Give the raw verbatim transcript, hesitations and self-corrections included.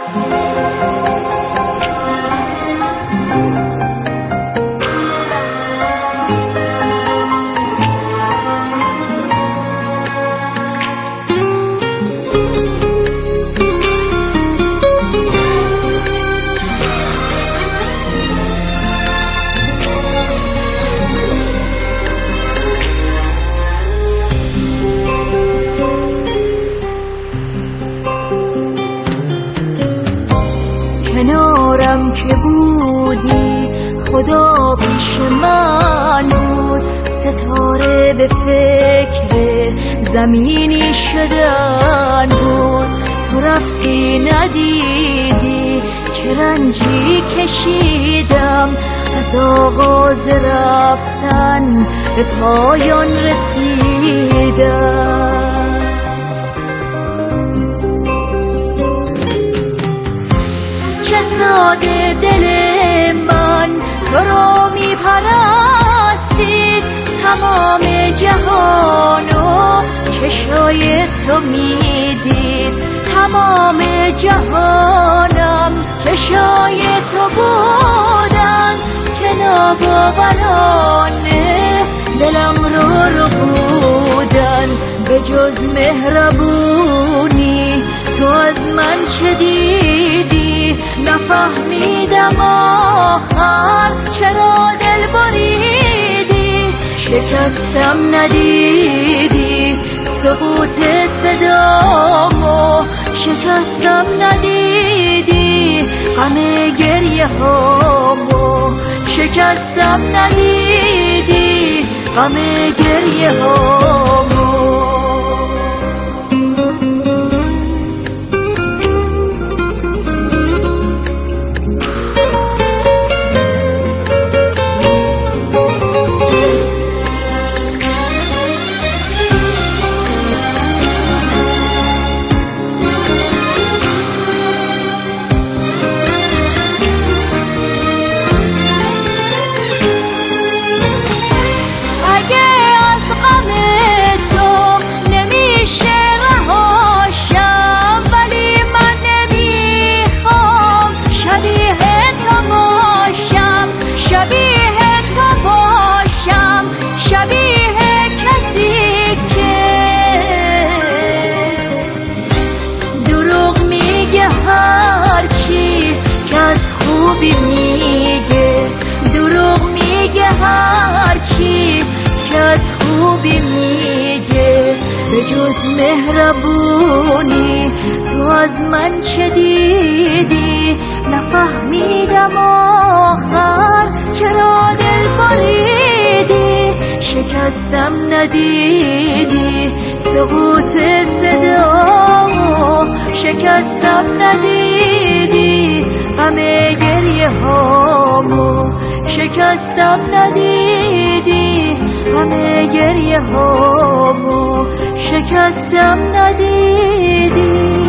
کنارم که بودی خدا پیش من بود، ستاره به فکر زمینی شدن بود. تو رفتی ندیدی چه رنجی کشیدم، از آغاز رفتن به پایان رسیدم. چه ساده دل من تو را می پرستید، تمام جهانو چشای تو می دید. تمام جهانم چشای تو بودن که ناباورانه دلم رو رو بودن. به جز مهربونی تو از من چه دیدی؟ نفهمیدم آخر چرا دل بریدی. شکستم ندیدی سقوط صدامو، شکستم ندیدی غم گریه هامو، شکستم ندیدی غم گریه هامو. خوبی میگه دروغ میگه، هرچی که از خوبی میگه. به جز مهربونی تو از من چه دیدی؟ نفهمیدم آخر چرا دل بریدی. شکستم ندیدی سقوط صدامو، شکستم ندیدی غم گریه هامو، شکستم ندیدی غم گریه هامو، شکستم ندیدی.